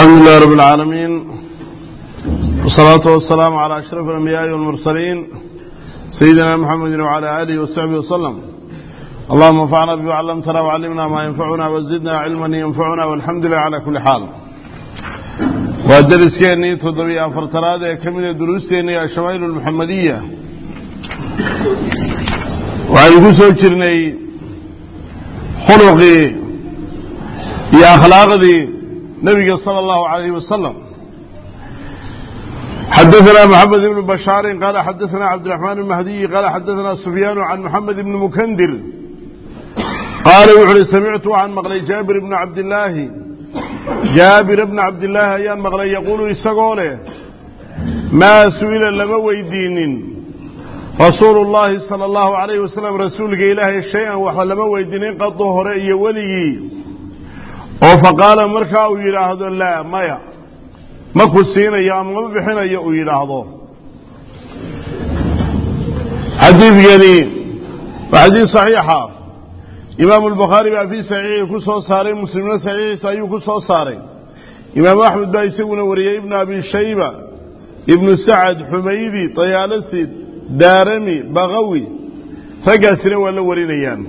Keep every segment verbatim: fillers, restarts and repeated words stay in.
الحمد لله رب العالمين والصلاة والسلام على أشرف الأنبياء والمرسلين سيدنا محمد وعلى آله وصحبه وسلم. اللهم انفعنا بما علمتنا وعلمنا ما ينفعنا وزدنا علما ينفعنا والحمد لله على كل حال. والدرس كأني تضوي أفرتراد كمل الدروس كأني الشمائل المحمدية وعلى سوتشرني خلقي يا أخلاقي نبي صلى الله عليه وسلم. حدثنا محمد بن بشار قال حدثنا عبد الرحمن المهدي قال حدثنا سفيان عن محمد بن مكندر قال وحري سمعت عن مغلي جابر بن عبد الله جابر بن عبد الله أيان مغلي يقول يسقوله ما سئل لما ويدين رسول الله صلى الله عليه وسلم رسولك إلهي شيئا وحلما ويدين قد ظهر إي ولي فقال مركا ويلاهض لا مايا ما كسين يا مبحين يا ويلاهض حديث يعني حديث صحيحة إمام البخاري في صحيح كسو صاري مسلمين صحيح صحيح كسو صاري إمام أحمد بايسون وريا ابن أبي شيبة ابن سعد حميدي طيالسي دارمي بغوي فقاسنا ولا ورينيان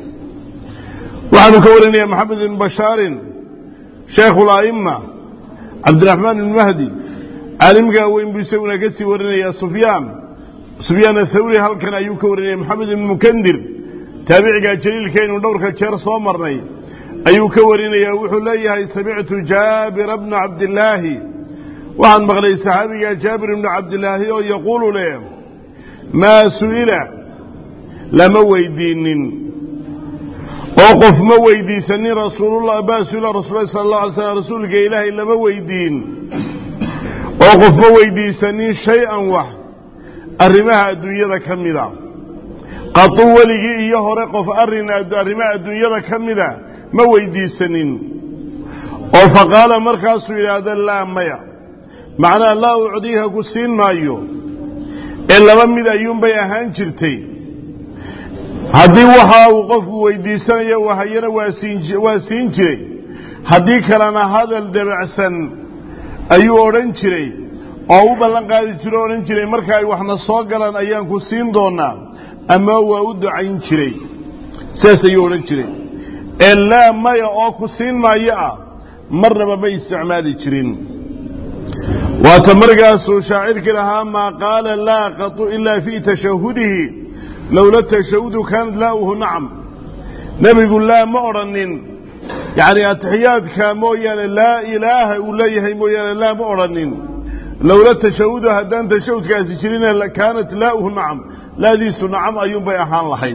وعن كورنيا محمد بن بشار شيخ الأئمة عبد الرحمن المهدي عالم قاوين بيسونا قسي ورنيا سفيان سفيان الثوري هل كان أيوك ورنيا محمد بن مكندر تابع جليل كين ودورك الشهر صومرني أيوك ورنيا وحليها سمعت جابر بن عبد الله وعن مغلي صحابي جابر بن عبد الله يقول له ما سئل لما ويدين وقف ما ويديسني رسول الله باسل رسول الله صلى الله عليه وسلم رسولك إلهي إلا ما ويدين وقف ما ويديسني شيئا واحد الرماء الدنيا كمدا قطو ولي إياه رقف أرنا الرماء الدنيا كمدا ما ويديسنين وفقال مركز إلى هذا الله ميا معنى الله أعطيها قسين مايو إلا من أيوم بيهان جرتي haddii waxa uu qofku weydiisanayo wahayana waa siin jiray haddii kalena hadal dabacsan ayuu odhan jiray oo u ballan qaadi jiray odhan jiray marka ay waxna soo galaan ayaan ku siin doonaa ama waa u ducayn jiray saas ayuu odhan jiray ilaa maya oo ku siin maayo ah marnaba ma isticmaali jirin waata markaasuu shaacirkii lahaa maa qaala laa qatu ilaa fii tashahudihi لولا التشهد كان لاؤه نعم نبي يقول لا مؤرنين يعني التحيات كمويا لا إله إليه مويا لا مؤرنين لولا التشهد هدان تشهد كاسجرين كانت لاؤه نعم لا ديس نعم أيوم بيحان لحين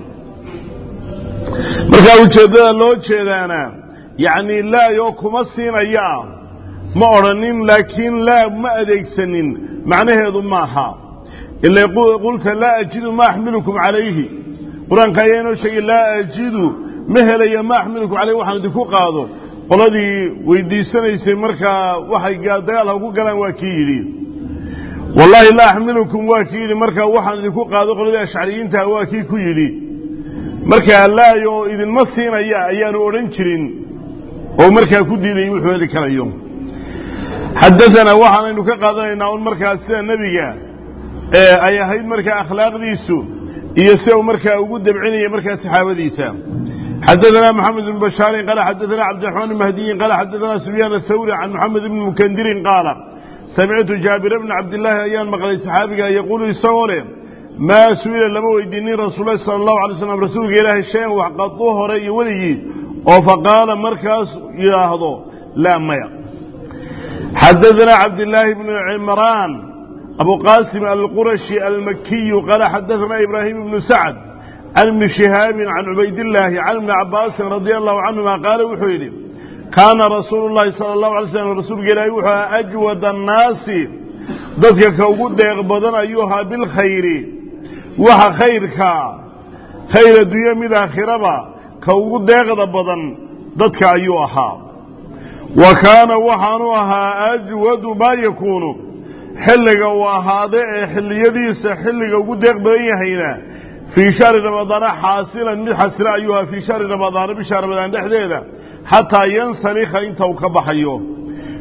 مركا وجدا لو جدانا يعني لا يوكم السين أيام مؤرنين لكن لا ما أديك سنين معناه هذا ماها إلا يقول قلت لا أجد ما أحملكم عليه قرآن كاينو شيء لا أجد مهلا ما أحملكم عليه وحنا دكو قاضو قلدي ويدي سنة يسمركا وحي قاداله وقال واكيلي والله لا أحملكم واكيلي مركا وحنا دكو قاضو قلدي أشعريين تا واكي كيلي مركا لا يو إذن مصين أيا أيا نورنشرين ومركا كدي لي وحوالي كان يوم حدثنا وحنا إنو كقاضي ناول مركا السنة النبي أي هاي مركا أخلاق ديسو يسوي مركا وجود بعيني مركا سحابة ديسا. حدثنا محمد بن بشار قال حدثنا عبد الرحمن المهدي قال حدثنا سفيان الثوري عن محمد بن مكندر قال سمعت جابر بن عبد الله أيام مقال سحابي يقول يسوله ما سئل لما ويديني رسول الله صلى الله عليه وسلم رسولك إله الشيء وقطوه رأي ولي وفقال مركز ياهضو لا ميا. حدثنا عبد الله بن عمران أبو قاسم القرشي المكي قال حدثنا إبراهيم بن سعد عن ابن شهاب عن عبيد الله عن ابن عباس رضي الله عنهما قال وحيد كان رسول الله صلى الله عليه وسلم رسول الله وحى أجود الناس ضدك كوجود يغبضن أيها بالخير وها خيرك خير الدنيا من آخرة كوجود يغبضن ضدك أيها وكان وحنوها أجود ما يكون حلقة وهذا حليديس حلقة ودق بيهينا في شهر رمضان حاصلا من حسر أيها في شهر رمضان بشهر رمضان دحديدا حتى ينسلخ انت وكبحيوه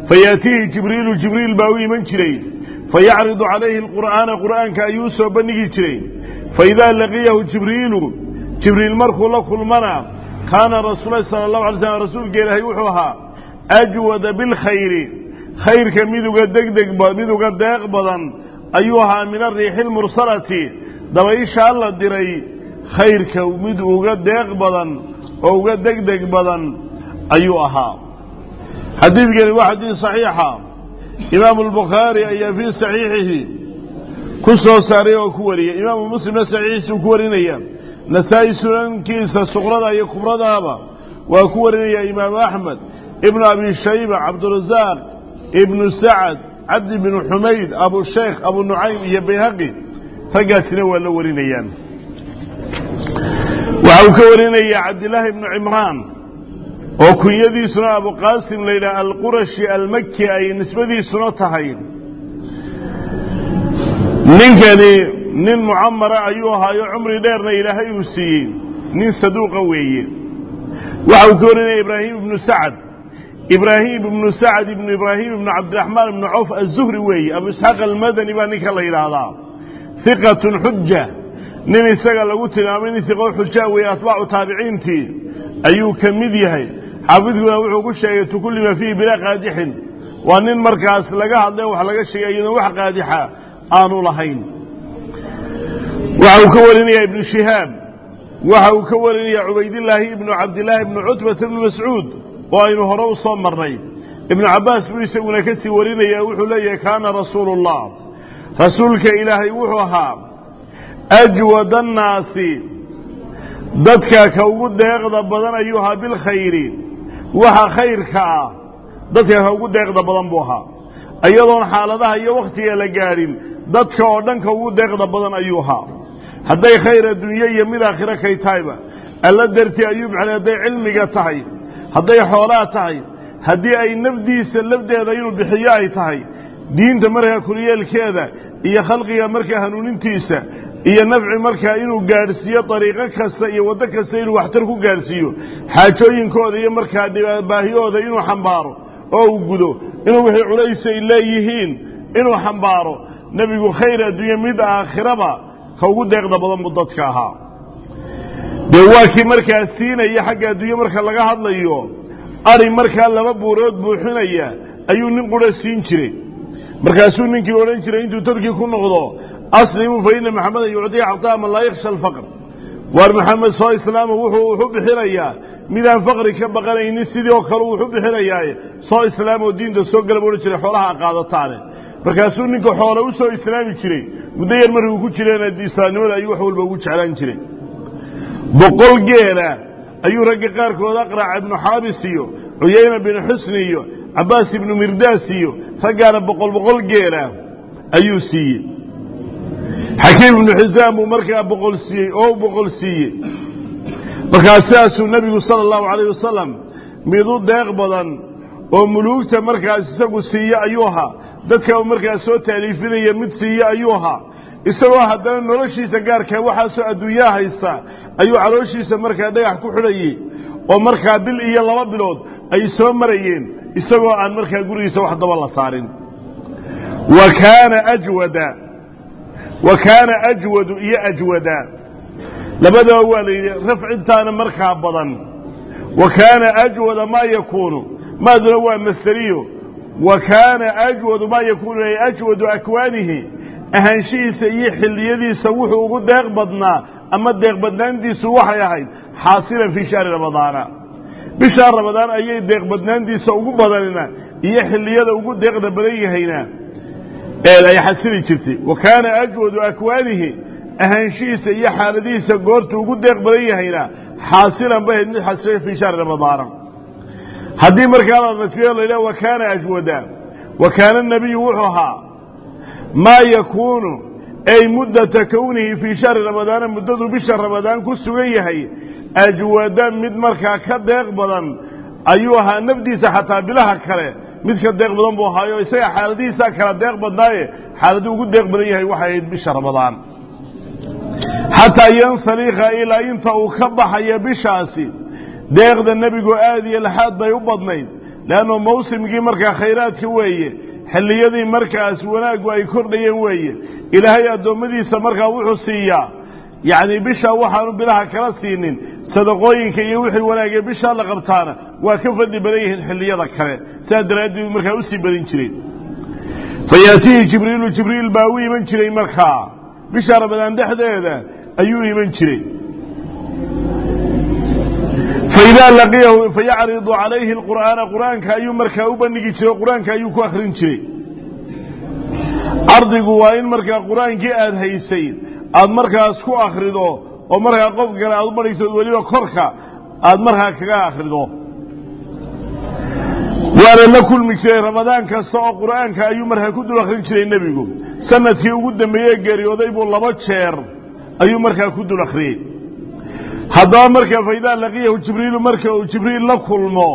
فيأتيه جبريل جبريل باوي من جري فيعرض عليه القرآن قرآن كأيوسف بني جري فإذا لقيه جبريل جبريل مرخو لكل منع كان رسول الله صلى الله عليه وسلم رسول قيله يوحوها أجود بالخير خير كميدو قد دق ميدو قد يقبضا أيها من الريح المرسلة دوا إن شاء الله دري خير كميدو قد يقبضا أو قد دق دق بضا أيها حديث قال واحد صحيحة إمام البخاري أي في صحيحه كسو ساري وكوري إمام مسلم صحيح وكورينيا نسائي سنن كيسة صغرى أي كبرى دابا وكورينيا إمام أحمد ابن أبي شيبة عبد الرزاق ابن سعد عبد بن حميد أبو الشيخ أبو النعيم يبيهقي فقاسنا ولا ورينيا وكورينيا عبد الله بن عمران وكن يدي سنة أبو قاسم ليلى القرشي المكي أي نسبة دي سنة تهين ننكني نن معمرة أيها يا عمري ديرنا إلى هيوسي نن صدوق ويه وعوكورنا إبراهيم بن سعد إبراهيم بن سعد بن إبراهيم بن عبد الرحمن بن عوف الزهري ويه أبو إسحاق المدني بانك الله إلى هذا ثقة حجة نن سقى لقوتنا من ثقة حجة ويأتباع تابعينتي أيو كمديهي حافظنا وحو كشيء كل ما فيه بلا قادح وأن مركز لقاها الله وحلقة الشيء أيضا وح قادحة آنو لهين وحو كورني ابن شهاب وحو كورني عبيد الله ابن عبد الله ابن عتبة بن مسعود وأنه روصا مرين ابن عباس بيسونا كسي وريني وحو لي كان رسول الله رسولك إلهي وحوها أجود الناس dadka ka ugu deeqda badan ayuu ha bil khayri waxa khayrka ah dadka ka ugu deeqda badan buu ahaa ayadoon xaaladaha iyo waqtiga la gaarin dadka oo dhan ka ugu deeqda badan ayuu ahaa haday khayr adduunyo iyo mid aakhira kay taayba alla darti ayuu macnaheeday cilmiga tahay haday xoolaha tahay hadii ay nafdiisa labdeeda inuu bixiyo ay tahay diinta markaa kuliyelkeeda iyo khalqiga markaa hanuunintiisa iyo nafci markaa inuu gaarsiiyo dariiqo kasta iyo wado kasta inuu waxtar ku gaarsiiyo xaajooyinkooda iyo markaa baahiyooda inuu xambaaro oo uu gudo inuu wixii culays ay leeyihiin inuu xambaaro nabigu khayr adduunyo mid aakhiraba ka ugu deeqda badan buu dadka ahaa dee waa kii markaa siinaya xagga adduunyo marka laga hadlayo ari markaa laba buurood buuxinaya ayuu nin qura siin jiray markaasuu ninkii odhan jiray intuu tolkii ku noqdo aslimu fa inna maxamedan yucdiya cataa man laa yakhsha alfaqr waar maxamed soo islaama wuxuu wuxuu bixinayaa midaan faqri ka baqanaynin sidii oo kale wuxuu bixinayaa soo islaam oo diinta soo galab odhan jiray xoolaha qaadataane markaasuu ninka xoolo u soo islaami jiray muddo yar markuu ku jireena islaamnimada ayuu wax walba ugu jeclaan jiray boqol geela ayuu ragga qaarkood aqrac ibnu xaabis iyo cuyayna bin xusni iyo cabaas ibnu mirdaas iyo raggaana boqol boqol geela ayuu siiyey xakiim ibnu xisaam buu markaa boqol siiyey oo boqol siiyey markaa sidaasuu nebigu sala allahu calayh wasalam mid u deeq badan oo muluugta markaas isagu siiye ayuu ahaa dadka markaas soo taaliifinaya mid siiye ayuu ahaa isagoo haddana noloshiisa gaarka waxaasoo adduunyaa haysta ayuu calooshiisa markaa dhagax ku xidhayey oo markaa bil iyo laba bilood ay soo marayeen isagoo aan markaa gurigiisa wax daba la saarin wa kaana ajwada wa kaana ajwadu iyo ajwada labadaba waa la yidhi rafcintaana markaa badan wa kaana ajwada maa yakuunu maaduna waa masariyo wa kaana ajwadu maa yakuunu ay ajwadu akwaanihi ahaanshihiisa iyo xilliyadiisa wuxuu ugu deeq badnaa ama deeq badnaantiisu waxay ahayd xaasilan fii shahri ramadaana bisha ramadaan ayay deeq badnaantiisa ugu badanina iyo xilliyada ugu deeqda badan yahayna ee ay xasili jirtay wa kaana ajwadu akwaanihi ahaanshihiisa iyo xaaladihiisa goortu ugu deeq badan yahayna xaasilan bahayd mid xasila fii shahri ramadaana haddii markaa la nasbiyo la yidhaha wa kaana ajwada wa kaana nabiyu wuxuu ahaa maa yakuunu ay muddata kownihi fii shahri ramadaana muddadu bisha ramadaan ku sugan yahay ajwada mid markaa ka deeq badan ayuu ahaa nafdiisa xataa bilaha kale mid ka deeq badan buu ahaayo isaga xaaladihiisaa kala deeq badnaaye xaaladuu ugu deeq badan yahay waxay ahayd bisha ramadaan xataa yansaliikha ilaa inta uu ka baxaya bishaasi deeqda nebigu aad iyo laxaad bay u badnayd leanno mawsimkii markaa khayraadka weeye xilliyadii markaas wanaaggu ay kordhayeen weeye ilaahay addoommadiisa markaa wuxuu siiyaa yacni bisha waxaanu bilaha kala siinin sadaqooyinka iyo wixii wanaagee bishaa la qabtaana waa ka fadli badan yihiin xilliyada kale sidaa daraaddeed markaa usii badin jireen fayaatihi jibriilu jibriil baa u iman jiray markaa bisha ramadaan dhexdeeda ayuu iman jiray faidaa laqiyahu fayacridu calayhi alqur'aana qur'aanka ayuu markaa u bandhigi jiray qur'aanka ayuu ku akhrin jiray cardigu waa in markaa qur'aankii aada haysay aada markaas ku akhrido oo markaa qof kale aad u bandhigto weliba korka aada markaa kaga akhrido waana la kulmi jiray ramadaan kasta oo qur'aanka ayuu markaa ku dul akhrin jiray nebigu sanadkii ugu dambeeyey geeriyooday buu laba jeer ayuu markaa ku dul akhriyey haddaba markaa faidaa laqiyahu jibriilu marka uu jibriil la kulmo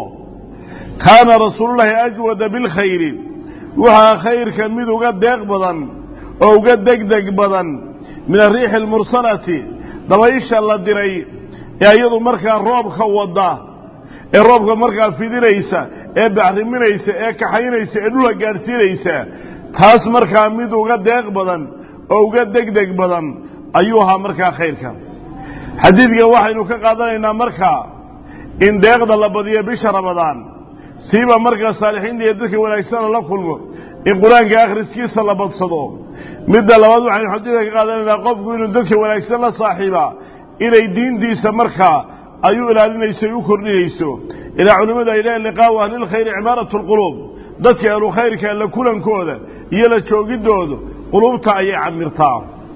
kaana rasuulullaahi ajwada bilkhayri waxaa khayrka mid uga deeq badan oo uga degdeg badan min ariixi almursalati dabaysha la diray ee iyadu markaa roobka wadda ee roobka markaa fidinaysa ee bacriminaysa ee kaxaynaysa ee dhulka gaadhsiinaysa taas markaa mid uga deeq badan oo uga degdeg badan ayuu ahaa markaa khayrka xadiidkan waxaynu ka qaadanaynaa markaa in deeqda la badiyo bisha ramadaan siiba markaa saalixiinta iyo dadka wanaagsana la kulmo in qur-aanka akhriskiisa la badsado midda labaad waxaynu xadiidka ka qaadanaynaa qofku inuu dadka wanaagsan la saaxiibaa inay diintiisa markaa ay u ilaalinayso ay u kordhinayso ilaa culimmadu ay leeyiin liqaa'u ahlilkhayri cimaaratu lquluub dadka ahlu khayrka la kulankooda iyo la joogidooda quluubta ayay camirtaa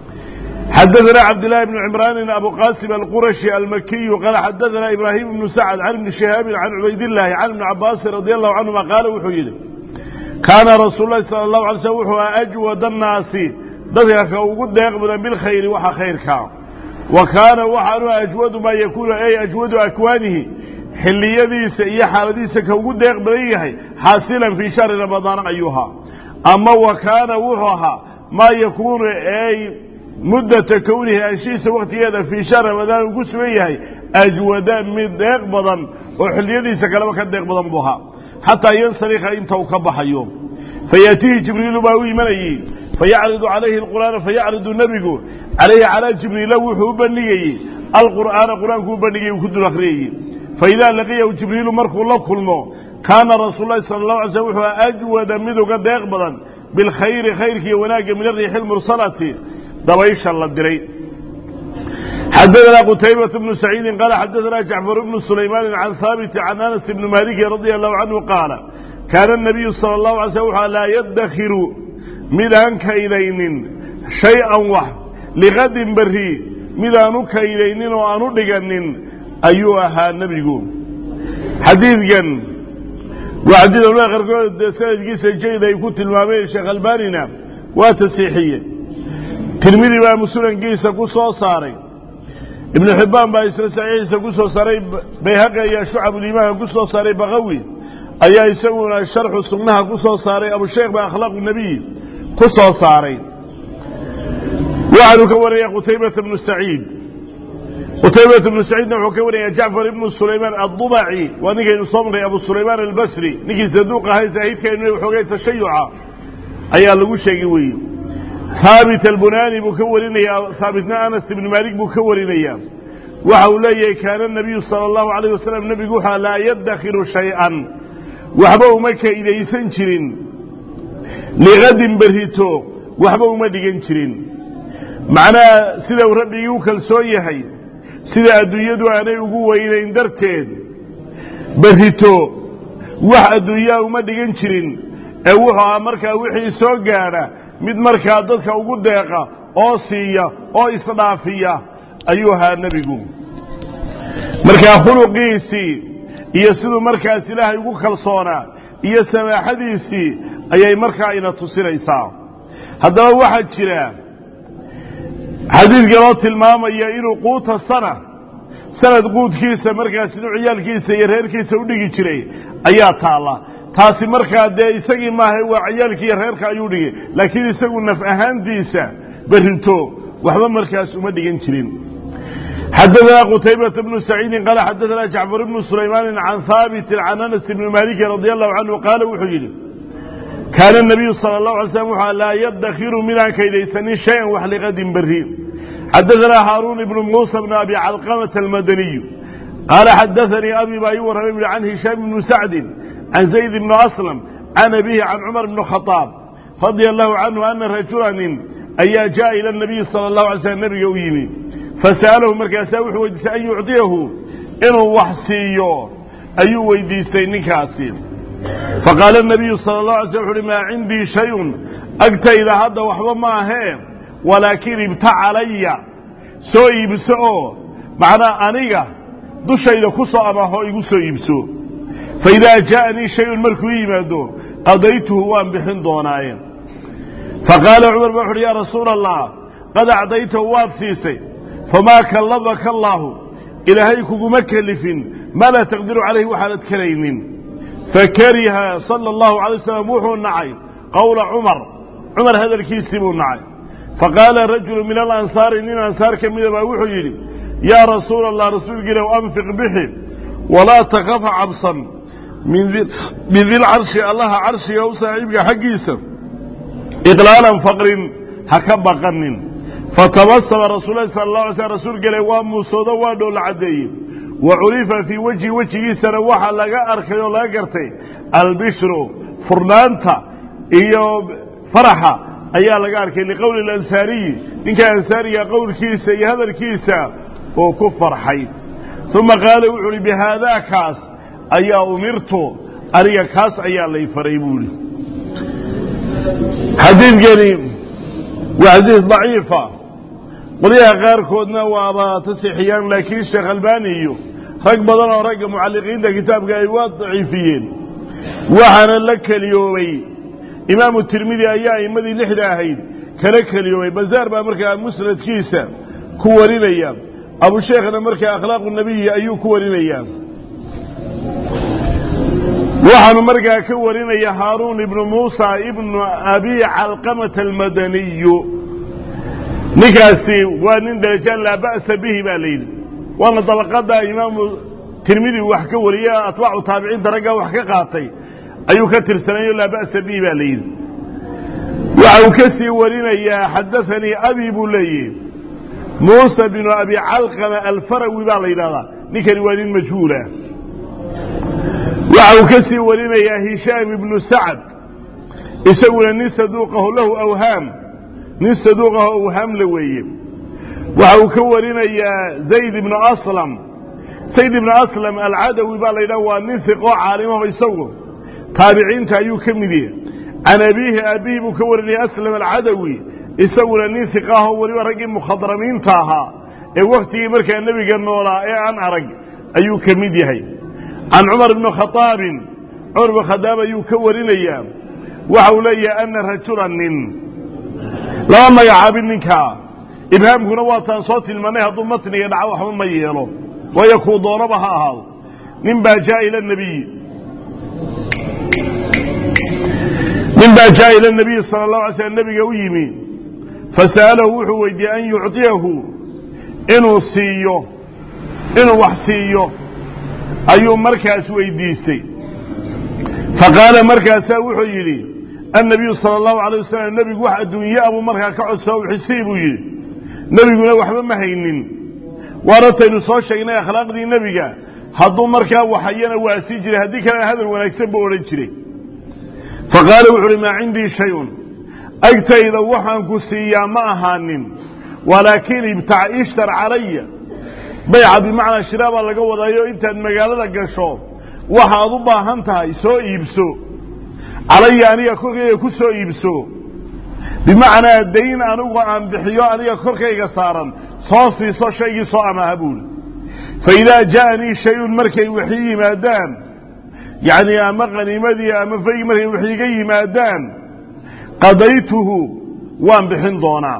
xadaثna cabdاللahi بن cمrاn abu qasim الquraشhi almakiy qaala xadaثna ibrahim بن sacd can ibni شihaabi can cubaydالlahi can ibni cabaasi radي الlahu canهuma qaala wuxuu yidhi kaana rasuul lahi salى الlahu alay slm wuxuu aha ajwad الnaasi dadka ka ugu deeq badan bilkhayri waxa khayrka wa kaana waxaanu ajwadu maa yakunu ay ajwadu akwaanihi xilliyadiisa iyo xaaladiisa ka ugu deeq badan yahay xaasilan fii shahri ramadaana ayuha ama wa kaana wuxuu ahaa maa yakunu ay muddata kownihi anshiisa waktigeeda fii shahr ramadaan uu ku sugan yahay ajwada mid deeq badan oo xilliyadiisa kaleba ka deeq badan buu ahaa xataa yansarika inta uu ka baxayo fayaatihi jibriilu baa u imanayey fayacridu calayhi alqur'aana fayacridu nebigu calayhi calaa jibriila wuxuu u bandhigayey alqur'aana qur-aanku u bandhigay uu ku dul akhriyayey faidaa laqiyahu jibriilu markuu la kulmo kaana rasuul lahi sala allahu alay slm wuxuu ajwada mid uga deeq badan bilkhayri khayrkiiyo wanaagga min ariixi lmursalati dabaysha la diray xadaثna qtaybaة بن سacيidi qaala xadaثna jacفar بن سulaymaani can haabiti can anas bni maliki radي الlahu canhu qaala kaana الnabiyu salى الlahu alay slm wuxua laa yaddakiru midaan kaydaynin shay-an wax liqadin beri midaan u kaydaynin oo aan u dhiganin ayuu ahaa nebigu xadiidkan waa xadiid culamada qaarkood sanadkiisa jayd ay ku tilmaameen sheekh albanina waa tasiixiye tirmidi baa musulankiisa ku soo saaray ibnu xibbaan baa isna saxiixiisa ku soo saaray bayhaqi ayaa shucabuliimaanka ku soo saaray bakawi ayaa isaguna sharxu sunnaha ku soo saaray abusheekh baa akhlaaqu nebiy ku soo saaray waxaanu ka warinayaa qutaybata bnu saciid qutaybata bnu saciidna wuxuu ka warinayaa jacfar ibnu sulaymaan addubaci waa ninkaynu soo marray abu sulaymaan albasri ninkii saduuq ahay saahidkaynu xoogay tashayuca ayaa lagu sheegay weeye haabit albunaani buu ka warinayaa haabitna anas ibni maalik buu ka warinayaa waxa uu leeyahay kaana nabiyu sala allahu alayh wasalam nebigu wuxua laa yaddakiru shay-an waxba uma kaydaysan jirin liqadin berrito waxba uma dhigan jirin macnaha sida uu rabbigii u kalsoon yahay sida adduunyadu aanay ugu weynayn darteed berrito wax adduunyaa uma dhigan jirin ee wuxuu ahaa markaa wixii soo gaadha mid markaa dadka ugu deeqa oo siiya oo isdhaafiya ayuu ahaa nebigu markaa khuluqiisii iyo siduu markaas ilaahay ugu kalsoonaa iyo samaaxadiisii ayay markaa ina tusinaysaa haddaba waxaa jira xadiidka loo tilmaamaya inuu quuta sana sanad quudkiisa markaas inuu ciyaalkiisa iyo reerkiisa u dhigi jiray ayaa taalla taasi markaa dee isagii maaha waa ciyaalkii iyo reerka ayuu dhigay laakiin isagu naf ahaantiisa berrito waxba markaas uma dhigan jirin حدثنا قتيبة بن سعيد قال حدثنا جعفر بن سليمان عن ثابت عن أنس بن مالك رضي الله عنه قال وحجل كان النبي صلى الله عليه وسلم لا يدخر من كيديسني شيئا وحلقة برين. حدثنا هارون بن موسى بن أبي علقمة المدني قال حدثني أبي بايور عن هشام بن سعد عن زيد بن أسلم عن أبيه عن عمر بن الخطاب رضي الله عنه أن رجلا أي جاء إلى النبي صلى الله عليه وسلم نبي يويني فسأله مركاسا وحويدس أن يعطيه إنه وحسيه أي ويديستين كاسين فقال النبي صلى الله عليه وسلم ما عندي شيء أقتى إذا هذا وحبا ما هي ولكن ابتع علي سوء يبسؤه معنى أنيقة دوشا إذا كسو أما هو يقسو يبسو فإذا جاءني شيء الملكوي مادو قضيته وان بحن دوناين فقال عمر بن يا رسول الله قد أعطيته وابسيسي فما كلبك الله إلهيكم مكلف ما لا تقدر عليه وحالة كريم فكره صلى الله عليه وسلم وحو النعي قول عمر عمر هذا الكيسب النعي فقال رجل من الأنصار إن الأنصار كمية وحو يلي يا رسول الله رسول قال وأنفق به ولا تخف عبصا من ذي, من ذي العرش الله عرشي أو صاحبك حقيسا إقلالا فقر هكبا قنن فتبسم رسول الله صلى الله عليه وسلم رسول قال وامو صودا وادو العدي وعرف في وجه وجهه سنوحا لغا أركي ولا قرتي البشر فرنانتا إيو فرحة أيها لغا أركي لقول الأنساري إن كان أنساري قول كيسا هذا الكيسا وكفر حي ثم قال وعلي بهذا كاس أيها أمرتو أريا كاس أيها اللي فريبوني حديث قريب وحديث ضعيفة قليها غير كودنا وابا تصحيان لكن الشيخ الباني رق بدنا ورق معلقين ده كتاب قايوات ضعيفين وحنا لك اليومي إمام الترمذي أيها إمدي لحدا هيد كلك اليومي بزار بأمريكا مسند كيسة كورين أيام أبو الشيخنا أمريكا أخلاق النبي أيو كورين أيام وحنا أمريكا كورين أيها هارون ابن موسى ابن أبي علقمة المدني نكاسي وان درجان لا بأس به بالليل وانا طبقات امام ترمذي وحكى وريا اطلع تابعين درجه وحكى قاطي ايو كثر سنه لا بأس به بالليل وعو كسي ورينا يا حدثني ابي بولي موسى بن ابي علقمه الفروي بالليل نكري وين مجهوله وعو كسي ورينا يا هشام بن سعد يسوي الناس صدوقه له اوهام نصدقه وهم لويه وهو كورنا يا زيد بن أسلم زيد بن أسلم العدوي بالله ونثق عالمه يسوه تابعين تايو كمديه عن أبيه أبيه مكورني أسلم العدوي يسوي نثقه ورجل مخضرمين تاها الوقت يمرك النبي قال نورا إيه عن عرق أيو كمديه عن عمر بن الخطاب عمر بن الخطاب أيو كورنا يا وحولي أن رجلا لما يعابين نكا إبهام كنواتان صوت المنيه ضمتني يدعو حمام يهلو ويكون ضربها هذا نبا جاء إلى النبي نبا جاء إلى النبي صلى الله عليه وسلم النبي قويمي فسأله وحويدي أن يعطيه إنه سيو إنه وحسيو أيو مركز ويديستي فقال مركز وحيدي النبي صلى الله عليه وسلم النبي واحد الدنيا أبو مركز كعد سوي حسيبه النبي يقول وحبا ما هينين ورتين صار شيئا أخلاق دي النبي حضو مركز وحينا واسجري هديك هذا ونكسب ورجري فقال وحري ما عندي شيء أكتا إذا وحن كسيا ما هانين ولكن ابتع اشتر علي بيع بمعنى شراب الله قوة أيو انت المقالة قشو وحا ضبا هانتها يسو يبسو علي أن يكون كسو يبسو بمعنى الدين أنه أن بحيو أن يكون كيغسارا صاصي صو شيء صو أما هبول فإذا جاءني شيء مركي وحي مادام يعني أما غنيمتي أما في مركي وحي مادام قضيته وان بحن دونا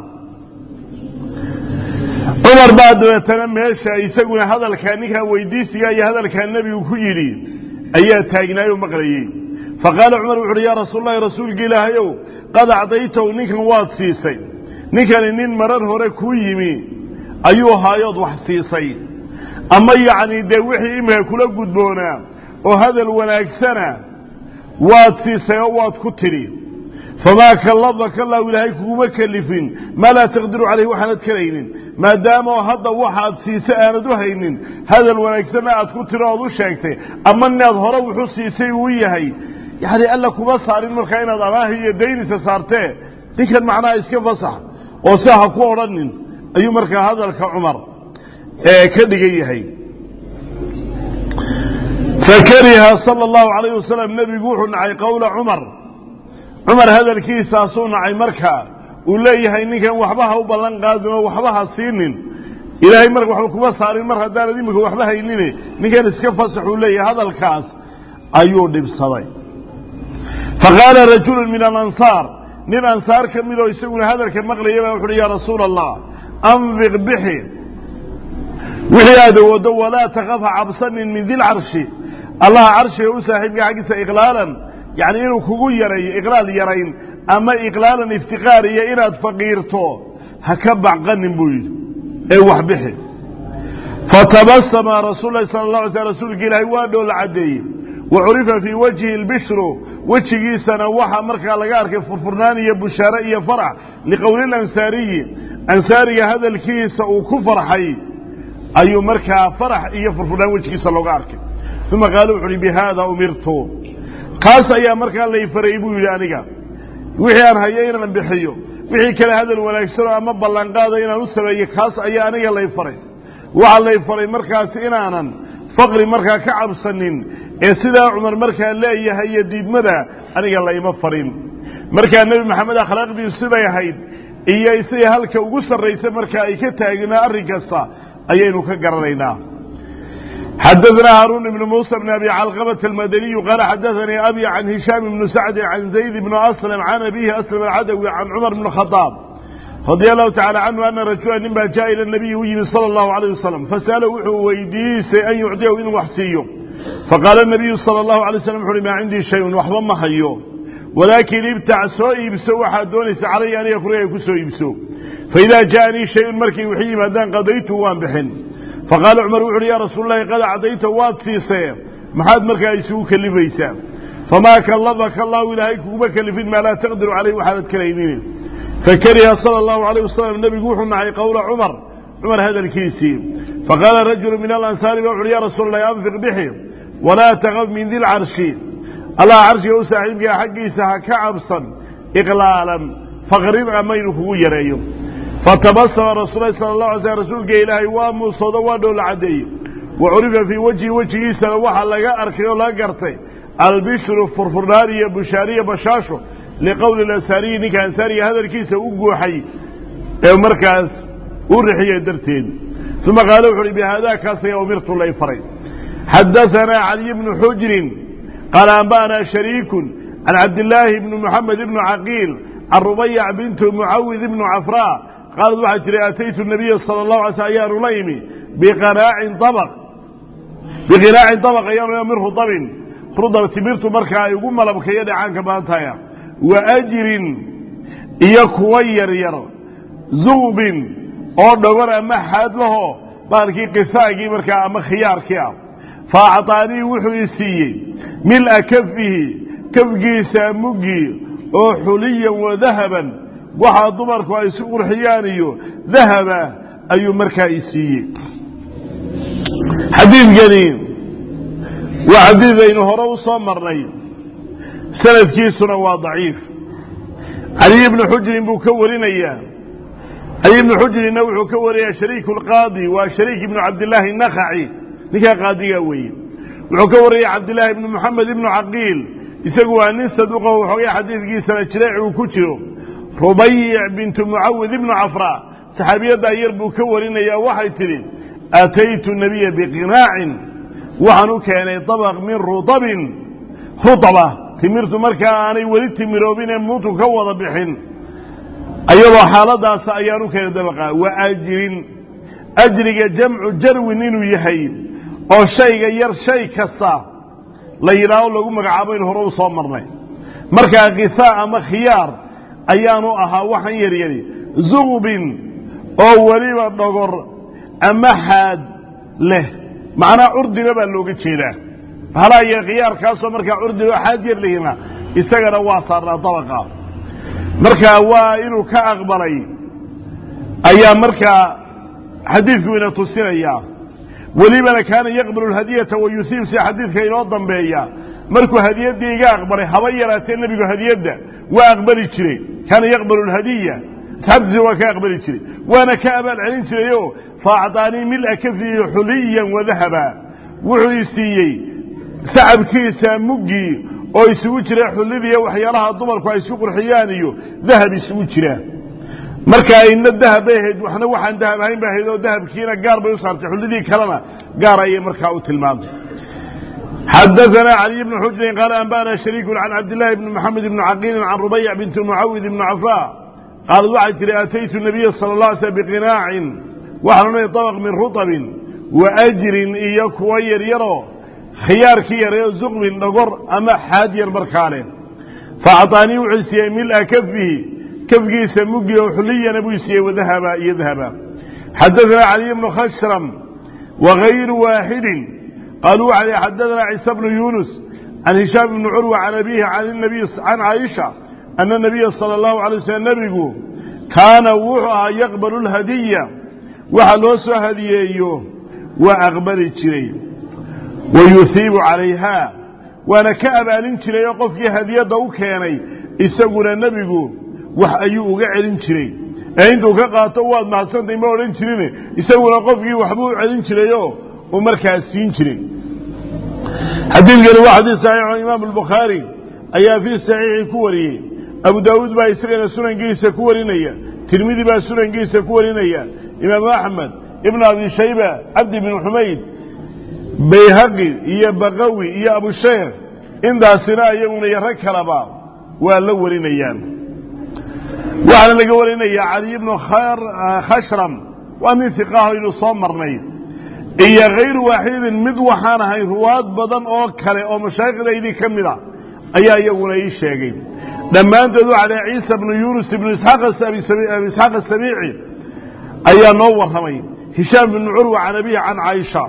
عمر بعد تنمي هالشيء يساقون هذا الكانيكا ويديسي هذا الكان نبي وكيري أيها تاقناي ومقريين فقال عمر وعلي يا رسول الله رسول قيلها يو قد أعطيته نكا واتسيسي نكا نين مرر هورا كويمي ayuu haayood wax siisay ama yacni dee wixii imika kula gudboonaa oo hadal wanaagsana waad siisay oo waad ku tidhi famaa kalladaka allahu ilaahay kuguma kelifin maa laa taqdiru calayhi waxaanad karaynin maadaama hadda waxaad siisay aanad u haynin hadal wanaagsanna aad ku tiri ood u sheegtay ama inaad hore wuxuu siisay uu yahay yacni alla kuma saarin markaa inaad amaahi iyo daynisa saartee ninkan macnaha iska fasax oo si ha ku odhanin ayuu markaa hadalka cumar ee ka dhigan yahay fakariha sala allahu calayhi wasalam nebigu wuxuu nacay qowla cumar cumar hadalkiisaasuu nacay markaa uu leeyahay ninkan waxba ha u ballan qaadin oo waxba ha siinin ilaahay marka waxba kuma saarin mar haddaanad imika waxba haynine ninkan iska fasax uu leeyahay hadalkaas ayuu dhibsaday faqaala rajulu min alansaar nin ansaar ka midoo isaguna hadalka maqlaya baa wuxu uhi yaa rasuula allah anfiq bixi wixii aad awoodo walaa takaf ha cabsanin min dilcarshi allaha carshiga u saaxiibka xaggiisa iqlaalan yacni inuu kugu yareeyo iqlaal yarayn ama iqlaalan iftiqaar iyo inaad faqiirto ha ka bacqanin buu yidhi ee wax bixi fatabasama rasuul lahi sala la alay sl rasuulka ilaahay waa dhoola caddeeyey wa curifa fii wajhi albishru wejigiisana waxaa markaa laga arkay furfurnaan iyo bushaare iyo farax liqowli lansaariyi ansaariga hadalkiisa uu ku farxay ayuu markaa farax iyo furfurnaan wejigiisa looga arkay uma qaala wuxu uhi bihaada umirtu kaas ayaa markaa lay faray buu yidhi aniga wixii aan hayo inaan bixiyo wixii kale hadal wanaagsanoo ama ballanqaada inaan u sameeyo kaas ayaa aniga lay faray waxaa lay faray markaasi inaanan faqri markaa ka cabsanin ee sidaa cumar markaa leeyahay iyo diidmada aniga layma farin markaa nebi maxamed akhlaaqdiisu siday ahayd iyo isagii halka ugu sarraysa markaa ay ka taagnaa arrin kasta ayaynu ka garanaynaa xadaثna hاrون بن موسى بن أbي cلقبة المdني qال xadaثnii أbي عن هiشhام بن سعد عن زaيد بن أسلم عن أbيه أسلم الcadوي عن cمر بن الخطاaب رaضي الله taعالى عنه أنa رaجuلا nin baa jاء ilى النبي u yimi صلى الله عليه وسلم فسأله wuxuu weydiisay an يucطiyahu inuu wax siiyo faqاala النبiyu صلى الله عليه وسلم وxu uhi ma cindii شhayء waxba ma hayo walaakin ibtac soo iibso waxaad doonaysa calaya aniga kuriga ku soo iibso faإida jaءanii شhayء markay wixii yimaadaan qadaytu waan bixin faqaala cumar wuxu uhi yaa rasuul lahi qad cadayta waad siisee maxaad markaa isugu kelifaysaa famaa kalladaka allahu ilaahay kuguma kelifin maa laa taqdiru calayh waxaanad karaynini fakariha sala allahu alayh wasalam nebigu wuxuu nacay qowla cumar cumar hadalkiisii faqaala rajulu min alansaari ba wuxu uhi ya rasuula lahi anfiq bixi walaa takaf min dilcarshi allaha carshiga u saaxiibkaa xaggiisa ha ka cabsan iqlaalan faqrin ama inuu kugu yareeyo fatabasama rasuul lahi sala اlه alay slm rasuulka ilaahay waa muusoodo waa dhoola caddeeyey wa curifa fii wejhi wejigiisana waxaa laga arkay oo laga gartay albishru furfurnaan iyo bushaariya bashaasho liqowli ansaariyi ninka ansaariga hadalkiisa u guuxay ee markaas u rixiyey darteed uma qaala wuxu uhi bihaadaa kaas ayaa umirtu lay faray xadaثanaa caliy bnu xujrin qaala anba'anaa shariiku can cabdillaahi bni moxamed ibni caqiil can rubayac bintu mucawid ibni cafraa qaalad waxaa jiray ataytu nabiya sala allahu alay sl ayaanu la imi biqinaacin abq biqinaacin dabq ayaanu min rudabin rudab timirtu markaa ay ugu malabkayo dheecaanka baantaya wa ajrin iyo kuwa yaryar zuubin oo dhogor ama xaadlaho baalkii qisaagii markaa ama khiyaarkii ah fa acطaanii wuxuu i siiyey mila kafihi kafgiisa muggii oo xuliyan wadahaban waxaa dumarku ay isu qurxiyaan iyo dahaba ayuu markaa i siiyey xadiidkani waa xadiid aynu hore u soo marnay sanadkiisuna waa daciif caliy bnu xujrin buu ka warinayaa caliy bnu xujrinna wuxuu ka warinayaa shariiku lqaadi waa shariik ibnu cabdillaahi nakaci ninkaa qaadigaa weeye wuxuu ka wariyay cabdillaahi ibnu moxamed ibnu caqiil isagu waa nin saduuqo waxoogay xadiidkiisana jireec uu ku jiro rubayic bintu mucawid ibnu cafraa saxaabiyaddaa yar buu ka warinayaa waxay tidhi ataytu nabiya biqinaacin waxaan u keenay dabaq min rudabin rudaba timirtu markaa aanay weli timiroobin ee muutu ka wada bixin ayadoo xaaladaas ayaan u keenay dabaqa wa ajrin ajriga jamcu jarwin inuu yahay oo shayga yar shay kasta la yidhaaho lagu magacaabo in hore u soo marnay markaa kisaa ama khiyaar ayaanu ahaa waxan yaryari zuqbin oo waliba dhogor ama xaad leh macna urdina baa looga jeedaa hala iyo khiyaarkaasoo markaa urdi xaad yar lehina isagana waa saarnaa dabaqa markaa waa inuu ka aqbalay ayaa markaa xadiidku ina tusinaya ولما كان يقبل الهدية ويثيب سي حديثك إنه ضمبيا مركو هدية دي يقبل حويرات النبي هدية ده وأقبل الشري كان يقبل الهدية سبز وكأقبل الشري وأنا كأبل علين شريو فأعطاني ملء كفي حليا وذهبا وعيسيي سعب كيسا مجي أو يسوي شري حليا وحيارها الضمر كويسوق الحيانيو ذهب يسوي شري marka in dahab ahayd waxna waxaan dahab ahayn baahayd oo dahabkiina gaar bay u saartay xulidii kalena gaar ay markaa u tilmaamtay حدثنا علي بن حجر قال أنبانا شريك عن عبد الله بن محمد بن عقيل عن ربيع بنت معوذ بن عفاء قال وعدت أتيت النبي صلى الله عليه وسلم بقناع وحرمي طبق من رطب وأجر إياك وير يرو خيار كير زغم نقر أما حادير بركانه فأعطاني وعسي ملء كفه كفقي سموقي وحليا نبوسي وذهب يذهب حدثنا علي بن خشرم وغير واحد قالوا علي حدثنا عيسى بن يونس عن هشام بن عروة عن أبيه عن النبي عن عائشة أن النبي صلى الله عليه وسلم نبيه كان وحها يقبل الهدية وحلوس هديه وأقبل الشري ويثيب عليها وأنا كأبا لنشري يقف في هدية دوكيني إساقنا النبي wax ayuu uga celin jiray ee intuu ka qaato waad mahadsantahay ma oran jirin isaguna qofkii waxbuu celin jiray oo markaas siin jiray xadiidkan waa xadiis sahih Imam al-Bukhari ayaa fi sahih ku wariyay Abu Daawud baa isagana sunankiisa ku warinaya Tirmidhi baa sunankiisa ku warinaya Imam Ahmad ibn Abi Shayba Abd ibn Humayd Bayhaqi iyo Baqawi iyo Abu Shaykh indaasina ayaguna yarag kalaba waa la warinayaan وعلى اللي قولنا يا علي بن خير خشرم ومن ثقاه إنه صمرني إيا غير واحد مدوحانا هاي رواد بدن أو كالي أو مشايخ ليدي كمدا أيا يقول أي شيء لما أنتدوا على عيسى بن يونس بن إسحاق إسحاق السبيعي أيا نور همي هشام بن عروة عن أبيه عن عائشة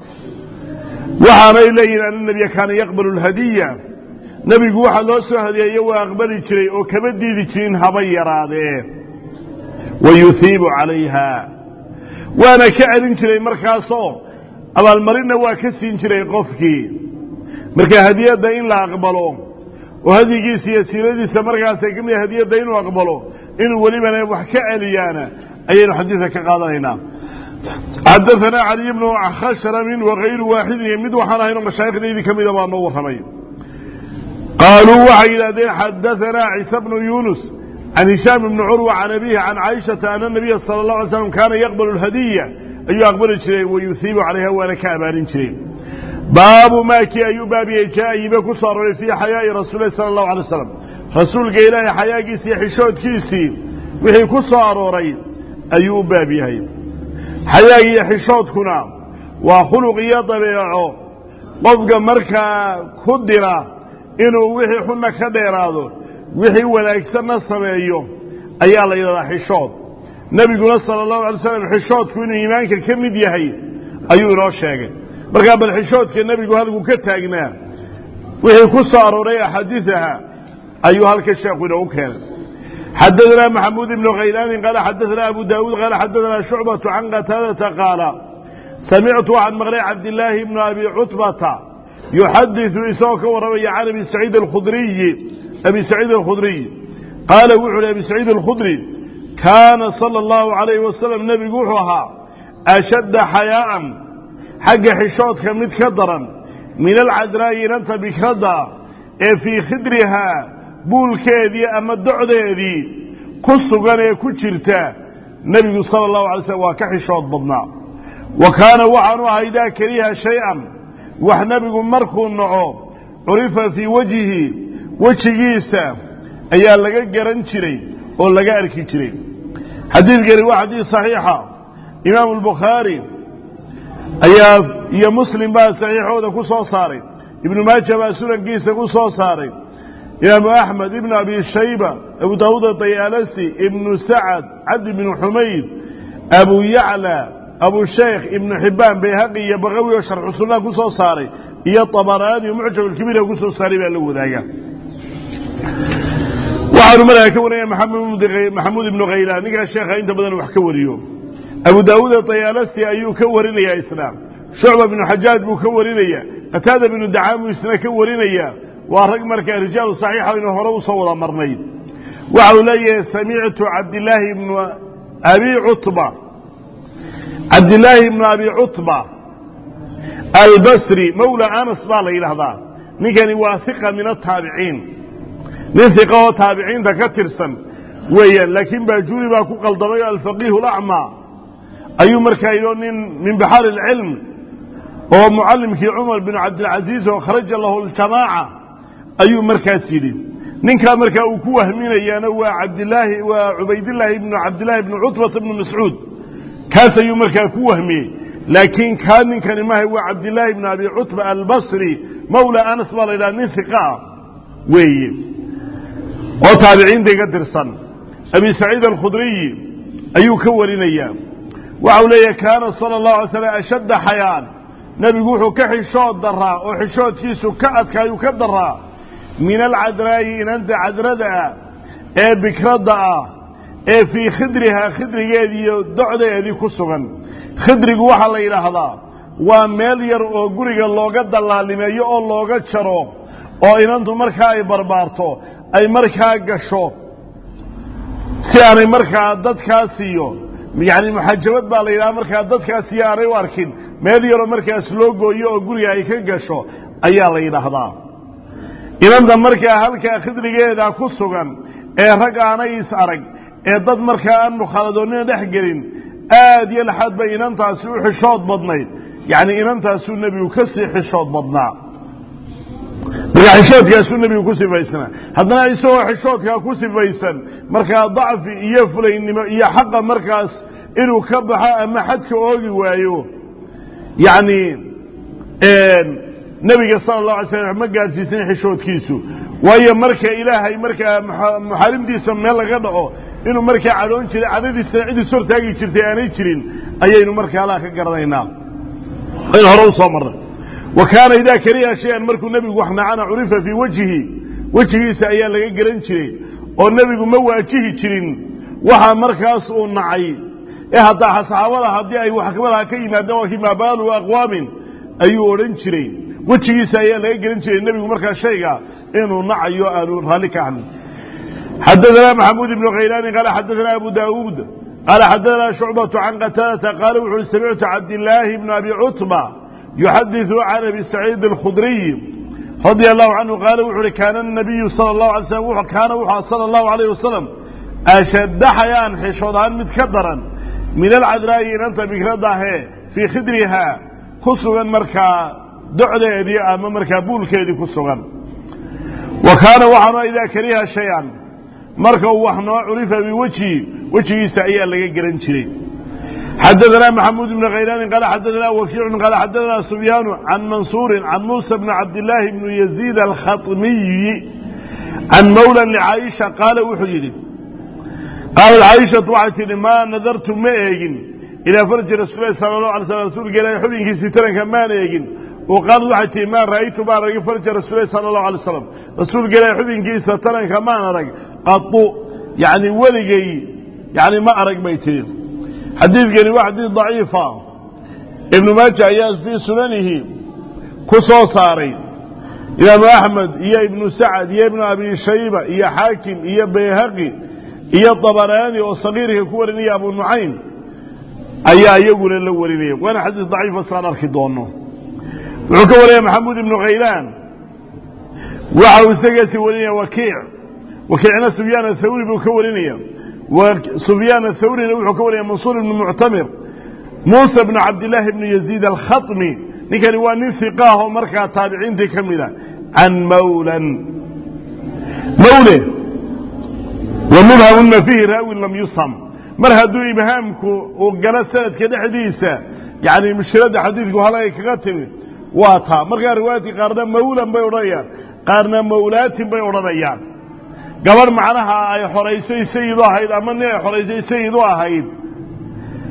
وحنا إلينا أن النبي كان يقبل الهدية نبي waxa loo soo hadiyay waa aqbali jiray oo kaba diidi jirin haba yaraadee wayuthibu alayha waana ka celin jiray markaas oo abaal marina waa ka siin jiray qofkii marka hadiyada in la aqbalo oo hadigiisa iyo siiradiisa markaas ay kamid hadiyada inuu aqbalo inuu waliba wax ka celiyana ayaynu xadiiska ka qaadanaynaa حدثنا علي بن خشرم وغير واحد يمد وحنا هنا مشايخنا كميدا baa noo waramay قالوا وحيدا حدثنا عيسى بن يونس عن هشام بن عروة عن أبيه عن عائشة أن النبي صلى الله عليه وسلم كان يقبل الهدية أي يقبل الشيء ويثيب عليها وأنا كأبان شيء باب ما كي أي بابي جاء يبكو صار في حياء رسول الله صلى الله عليه وسلم رسول قيله حياء كيسي حشود كيسي وحي كسار وري أي بابي هاي حياء حشود كنا وخلق يطبيعه قفق مركا كدرة inuu wixii xunna ka dheeraado wixii wanaagsanna sameeyo ayaa la yiraahdaa xishood nabiguna sallallahu alayhi wasallam xishoodku inuu iimaanka ka mid yahay ayuu inoo sheegay marka bal xishoodka nabigu halku ka taagnaa wixii ku soo arooray axaadiisaha ayuu halka sheekhu inoo keenay حدثنا محمود بن غيلان قال حدثنا أبو داود قال حدثنا شعبة عن قتادة قال سمعت عن مغري عبد الله بن أبي عتبة يحدث إساك ورمي عن أبي سعيد الخدري أبي سعيد الخدري قال وحل أبي سعيد الخدري كان صلى الله عليه وسلم نبي وحها أشد حياء حق حشوت كمد كدرا من العذراء أنت بكدا في خدرها بول كذي أما الدعوة ذي كسغنا كشرتا نبي صلى الله عليه وسلم وكحشوت بضنا وكان وعنها إذا كريها شيئا وحنبي مركو النعوم عرف في وجهه وجهيسا أيها لغا قرنشري أو لغا أركيشري حديث قري واحد صحيحة إمام البخاري أيها يا مسلم با صحيحة وذا كسو صاري ابن ماجه با سنن قيسا كسو صاري إمام أحمد ابن أبي الشيبة أبو داود الطيالسي ابن سعد عبد بن حميد أبو يعلى أبو الشيخ ابن حبان بيهقي بغوي وشرح السنة كسو صاري إيا طبراني ومعجب الكبير كسو صاري بألو ذاك وعلى مرة كوريا محمد محمود بن غيلان نقرأ الشيخ أنت بدنا وحكوريو أبو داود الطيالسي أيو كورين يا إسلام شعبة بن حجاج مكورين يا قتادة بن دعام يسنا كورين يا ورقم مركا رجال صحيحة إنه هرو صوضا مرنين وعلي سمعت عبد الله بن أبي عطبة عبد الله بن أبي عطبة البصري مولى أنس بالي لهذا نكني واثقة من التابعين نثقة تابعين ذكترسا ويا لكن باجوري باكو قلدبي الفقيه الأعمى أي مركايلون من بحار العلم وهو معلم في عمر بن عبد العزيز وخرج له الجماعة أي مركاسيدي ننكا مركا وكوه من يانوا عبد الله وعبيد الله بن عبد الله بن عتبة بن مسعود كاس أي مركا كوه مي لكن كان ننكا ما هو عبد الله بن أبي عتبة البصري مولى أنس بالله نثقة وي وتابعين دي قدر صن أبي سعيد الخدري أيو كورين أيام وعلي كان صلى الله عليه وسلم أشد حيان نبي يقول كحشود دراء وحشود كيسو كأت كايو كدراء من العذراء إن أنت عذراء إيه بكرداء إيه في خدرها خدري هذه دعدة هذه كسغن خدري قوحة الله إلى هذا ومليار وقرق الله قد الله لما يقول الله قد شروه وإن أنتم مركا أي بربارتو أي مركا قشو سياني مركا داد كاسيو يعني محجبات بالإله مركا داد كاسياري واركين مليار مركا سلوغو يو قرق أي كقشو أي الله إلى هذا إن أنتم مركا هلكا خدري هذا كسغن إيه رقانا يسارك إيه داد مركا أنو خالدونين دحقرين آدي لحد بين أنت سوء حشاد بدنين يعني إن أنت سوء النبي وكسي حشاد بدنا marka xishoodkaasuu nabigu ku sifaysana haddana isagoo xishoodkaa ku sifaysan markaa dacfi iyo fulaynimo iyo xaqa markaas inuu ka baxo ama xadka oogi waayo yani nabiga sala allahu alay slam ma gaarsiisan xishoodkiisu waayo marka ilaahay markaa muxaarimtiisa meel laga dhaco inuu markaa cadhoon jiray cadadiisana cidii sortaagi jirtay aanay jirin ayaynu markaa alaa ka garanaynaa in hore u soo marnay وكان إذا كريه شيئا مركو النبي وحنا عنا عرف في وجهه وجهه سأيان لغا قرن جري والنبي مواجهه جرين وحا مركاس ونعي إيه هدا حسعوالها هدي أي وحكمالها كيما دواكي ما بالوا أقوام أي ورن جري وجهه سأيان لغا قرن جري النبي مركاس شيئا إنه نعي وآلو ذلك عنه حدثنا محمود بن غيلان قال حدثنا أبو داود قال حدثنا شعبة عن قتادة قال وحل سمعت عبد الله بن أبي عتبة يحدث عن أبي سعيد الخدري رضي الله عنه قال وحر كان النبي صلى الله عليه وسلم كان وحر صلى الله عليه وسلم أشد حيان حشودان متكدرا من العذراء أنت بكردها في خدرها كسوغا مركا دعنا يدي أما مركا بولك يدي كسوغا وكان وحنا إذا كريها شيئا مركا وحنا عرف بوجهي وجهي سعيا لغا قرنشري حدثنا محمود بن غيلان قال حدثنا وكيع قال حدثنا سفيان عن منصور عن موسى بن عبد الله بن يزيد الخطمي عن مولى لعائشة قال وحجري قال عائشة وعتني ما نظرت ما يجن إلى فرج رسول الله صلى الله عليه وسلم رسول قال يحبين كسيترا كما يجن وقال وعتني ما رأيت بارك فرج رسول الله صلى الله عليه وسلم رسول قال يحبين كسيترا كما نرى قط يعني ولقي يعني ما أرق بيتين حديث قال واحد ضعيفة ابن ماجه عياز في سننه كسو صاري إمام أحمد يا ابن سعد يا ابن أبي شيبة يا حاكم يا بيهقي يا طبراني وصغيره كورني يا أبو النعيم أيا يقول الأولين وأنا حديث ضعيف صار أركضونه وكور يا محمود بن غيلان وعو سجس وليا وكيع وكيعنا سفيان الثوري بكورني وسفيان الثوري نوح كوري منصور بن معتمر موسى بن عبد الله بن يزيد الخطمي نكان وان ثقاه مركا تابعين دي كملا عن مولى مولى ومنها فيه راوي لم يصم مرهدو إبهامك وقال كده حديثة يعني مش رد حديثك وهلا كغتم واتا مركا رواتي قارنا مولى بيوريا قارنا مولات بيوريا قبل معناها أي حريسي سيد واحد أما أي حريسي سيد واحد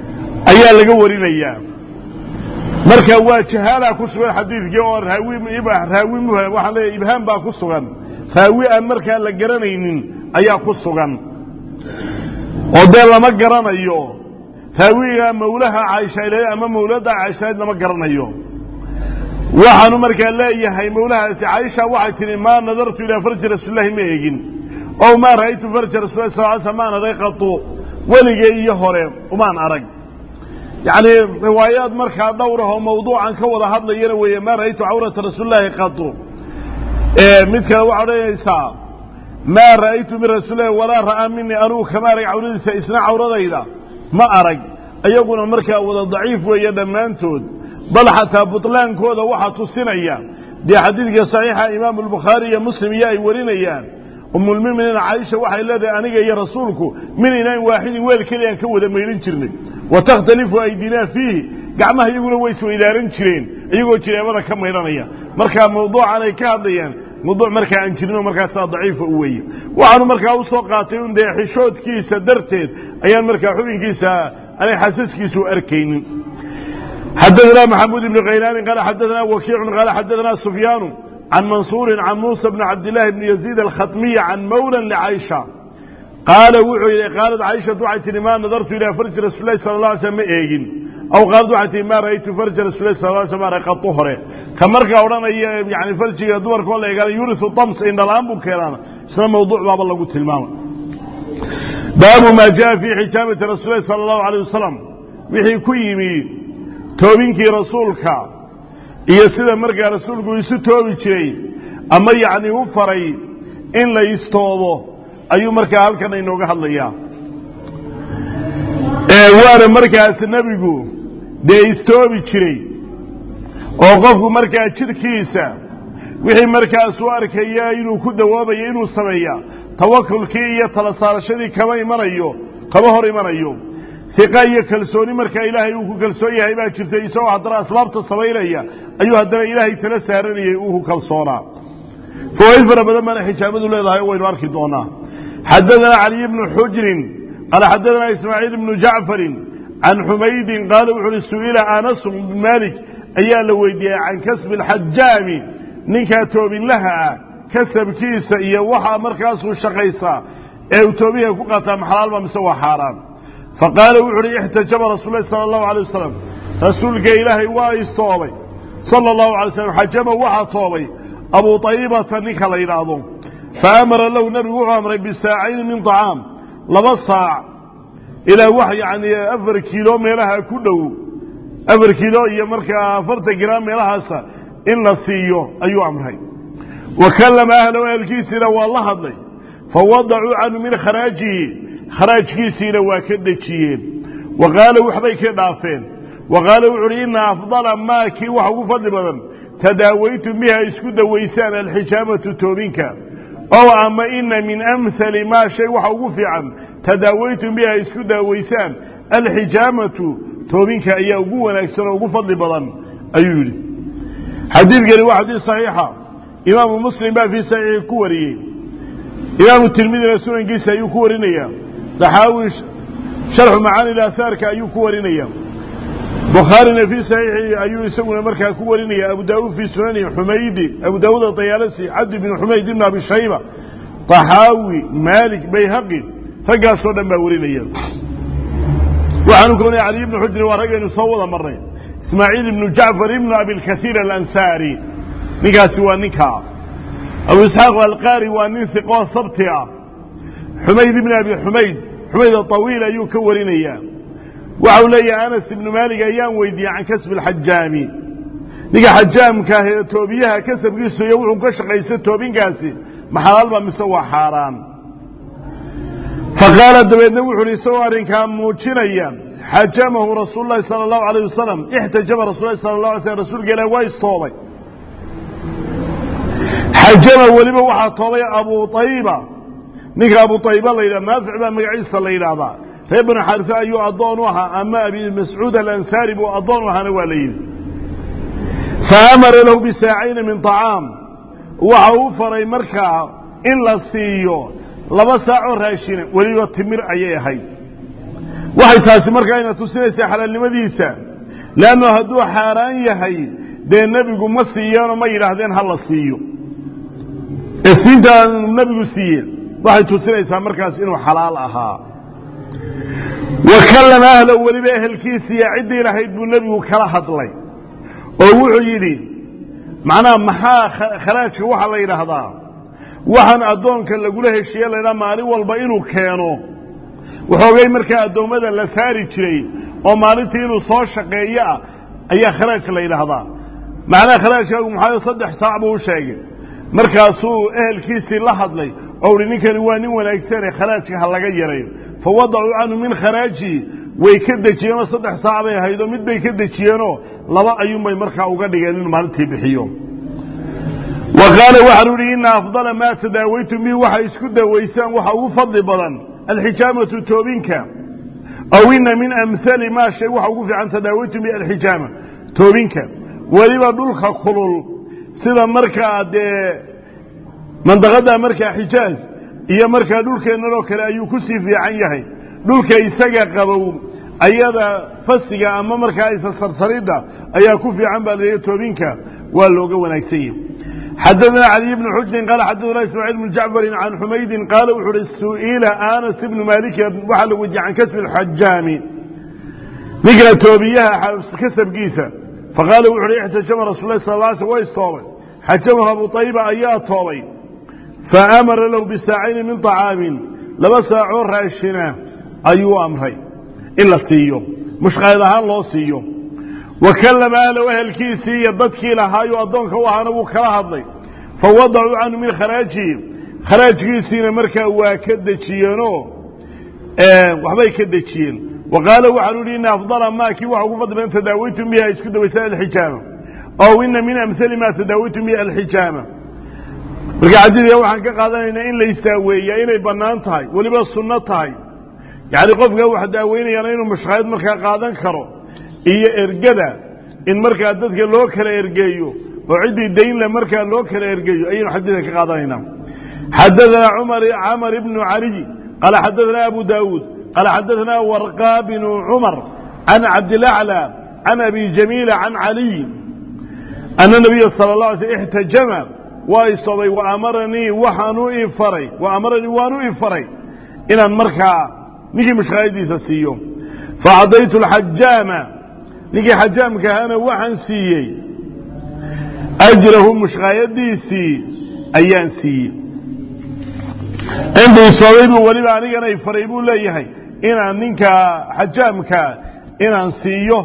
ayaa laga warinayaa marka waa jahaala ku sugan xadiidkii oo raawi ibah raawi muha waxa la ibham baa ku sugan raawi aan markaa la garanaynin ayaa ku sugan oo dee lama garanayo raawiga mawlaha Aisha ilaa ama mawlada Aisha lama garanayo waxaanu markaa leeyahay mawlaha Aisha waxay tiri ma nadartu ila farji rasuulillahi ma eegin oo ma raaytu farji rasuulillahi sallallahu alayhi wasallam ana raqatu waligay iyo hore umaan arag يعني روايات مركا دوره موضوعا كوضا هذا يروي ما رأيت عورة رسول الله قط إيه مثل وعريسا ما رأيت من رسول الله ولا رأى مني أنو كما رأي عوريسا إسنا عورة إذا ما أرق أيقون مركا وضا ضعيف ويدا ما انتود بل حتى بطلان كوضا وحط السنية دي حديث صحيحة إمام البخاري مسلم ياي ورينيان أم المؤمنين عائشة وحي الذي أنيق يا رسولك من إناء واحد ويل كليان كوضا ميلين جرني وتختلف أيدينا فيه قعمها يقولوا ويسوا إلى رنشرين يقولوا جري هذا كم يرانيا مركا موضوع على كاضيا موضوع مركا أنشرين ومركا صار ضعيف قوي وعنو مركا وسوقاتين ده حشود كيسة درتين أيام مركا حبين كيسة أنا حاسس كيسو أركين حدثنا محمود بن غيلان قال حدثنا وكيع قال حدثنا سفيان عن منصور عن موسى بن عبد الله بن يزيد الخطمي عن مولى لعائشة قال وحي قالت عائشة وعيتني ما نظرت إلى فرج رسول الله صلى الله عليه وسلم إيجين أو قالت وعيتني ما رأيت فرج رسول الله صلى الله عليه وسلم رقى طهره كمركا ورانا يعني فرج يدور كله قال يورث الطمس إن الأنبو كيرانا سنة موضوع باب الله قلت الماما باب ما جاء في حجامة رسول الله صلى الله عليه وسلم وحي كيمي توبينك رسولك يسيد مركا رسولك يسيد توبي شيء أما يعني وفري إن لا يستوضه ayuu markaa halkan inooga hadlayaa ee waana markaas nabigu de istoobi jiray oo qofku markaa jirkiisa wixii markaas uu arkaya inuu ku dawoobayo inuu sameeyaa tawakkulkii iyo tala saarashadii kama imanayo kama hor imanayo siqa iyo kalsooni markaa ilaahay uu ku kalsoon yahay baa jirtay isoo hadra asbaabta sameeynaya ayuu hadana ilaahay tala saaranayay uu ku kalsoonaa fooyfara badan ma xijaabadu leedahay waynu arki doonaa حدثنا علي بن حجر قال حدثنا إسماعيل بن جعفر عن حميد قال وحر سئل أنس بن مالك أيا لويدي عن كسب الحجام نكا توب لها كسب كيسا إيا وحا مركز الشقيسة أو توبيها فقطة محلال ومسوى حارام فقال وحر احتجب رسول الله صلى الله عليه وسلم رسولك إلهي وايستوبي صلى الله عليه وسلم حجم وحا طوبي أبو طيبة نكا ليناضون فأمر له نبي وعمر بساعين من طعام لبصع إلى وحي يعني أفر كيلو ميلها كله أفر كيلو يمركا فرت جرام ميلها سا إلا سيو أيو عمرهي وكلم أهله الكيسي والله هذي فوضعوا عنه من خراجه خراج كيسي وكدتشيين وقالوا وحبيك دافين وقالوا عرينا أفضل ما كي وحو فضل بدن تداويت بها يسكد ويسان الحجامة توبينك أو أما إن من أمثل ما شيء وحوف عن تداويت بها إسكد ويسان الحجامة توبينك أي أبوه أكثر أبوه فضل بضان أيولي حديث قال واحد صحيحة إمام مسلم بقى في صحيح كوري إمام التلميذ رسول انجيس أيو كورينيا تحاوش شرح معاني الآثار كأيو كورينيا بخاري في صحيح أيو يسمون مركا كورينيا أبو داود في سنن حميدي أبو داود الطيالسي عبد بن حميد بن أبي شيبة طحاوي مالك بيهقي فقا صودا باورينيا وعنو كوني علي بن حجر ورقا يصوض مرين إسماعيل بن جعفر بن أبي الكثير الأنساري نكا سوى نكا أبو إسحاق القاري وأنين ثقوة صبتها حميد بن أبي حميد حميد الطويل أيو كورينيا وعولي أنس بن مالك أيام ويدي عن كسب الحجامي نيجا حجام كاه توبيها كسب قيسو يوحو كشق يسد توبين قاسي محلال ما مسوى حرام فقال دبيد نوحو لسوار كان موجينيا حجامه رسول الله صلى الله عليه وسلم احتجم رسول الله صلى الله عليه وسلم رسول قال وايس طوبي حجامه ولما وحا طوبي أبو طيبة نيجا أبو طيبة ليلة نافع بن مقعيس ليلة هذا ابن حارثة أيو أضانوها أما أبي مسعود الأنساري بو أضانوها نوالين فأمر له بساعين من طعام وعوفر مركع إلا السيو لما ساعو راشين وليو التمر أيهي waxay taasi markaa ina tusinaysaa xalaalnimadiisa leanno hadduu xaaraan yahay dee nebigu ma siiyeeno ma yidhaahdeen ha la siiyo ee siintaa nebigu siiye waxay tusinaysaa markaas inuu xalaal ahaa wa kallama ahlahu weliba ehelkiisiiyo ciddii lahayd buu nebigu kala hadlay oo wuxuu yidhi macnaha maxaa kharaajka waxaa la yidhaahdaa waxaan addoonka lagula heshiiye laydhaha maalin walba inuu keeno waxoogay markaa addoommada la saari jiray oo maalintii inuu soo shaqeeyo ah ayaa kharaajka la yidhaahdaa macnaha kharaajkaagu maxaa saddex saac buu u sheegay markaasuu ehelkiisii la hadlay oo uhi ninkani waa nin wanaagsane kharaajka ha laga yarayo fa wadacuu canhu min kharaajihi way ka dejiyeenoo saddex saac bay ahaydoo mid bay ka dejiyeenoo laba ayuunbay markaa uga dhigeen inuu maalintii bixiyo wa qaala waxaanu ihi ina afdala maa tadaawaytum bihi waxay isku dawaysaan waxa ugu fadli badan alxijaamatu toobinka aw ina min amhali maa shay waxa ugu fiican tadaawaytum bihi alxijaama toobinka weliba dhulka kulul sida markaa dee mandaqada markaa xijaaz iyo markaa dhulkeennan oo kale ayuu ku sii fiican yahay dhulka isaga qabow ayada fasiga ama markaa isa sarsaridda ayaa ku fiican baa leeyahay toobinka waa looga wanaagsan yahay xadaثna caliي bn xujrin qaala xadaثna ismaaciil bn jacfari can xumaydin qaala wuxu uhi su'ila anas ibnu malik waxaa la weydiiyey can kasbi اxajaami ninka toobiyaha kasabkiisa faqaala wuxu uhi ixtajama rasul lah sal l sl wa istoobay xajamahu abu طayba ayaa toobay faamara lahu bisaacayni min طacaamin laba saacoo raashina ayuu amray in la siiyo mushqaayad ahaan loo siiyo wa kallama ahlahu ehelkiisii iyo dadkii lahaayo addoonka u ahaana wuu kala hadlay fa wadacuu canhu min kharaajihi kharaajkiisiina markaa waa ka dejiyeenoo waxbay ka dejiyeen wa qaala waxaanu ihi ina afdala maa kii waxa ugu fadli badan tadaawaytum bihi ay isku dawaysaan alxijaama ow ina min amhali maa tadaawaytum bihi alxijaama marka xadiidka waxaan ka qaadanaynaa in la istaaweeyaa inay bannaan tahay weliba sunno tahay yacni qofka wax daaweynayaana inuu mushqaayad markaa qaadan karo iyo ergada in markaa dadka loo kala ergeeyo oo ciddii daynle markaa loo kala ergeeyo ayaynu xadiidka ka qaadanaynaa xadaثna camar ibnu caliy qaala xadaثna abu daawuud qaala xadaثna warqa bnu cumar can cabdilaclى can abi jamiila can caliy ana nabiya salى اla alay slm ixtajama waa istoobay waamaranii waxaanu ii faray waamaranii waanu ii faray inaan markaa ninkii mushqaayadiisa siiyo faacdaytu alxajaama ninkii xajaamka ahaana waxaan siiyey ajrahu mushqaayadiisii ayaan siiyey intuu istoobay buu weliba anigana i faray buu leeyahay inaan ninka xajaamka inaan siiyo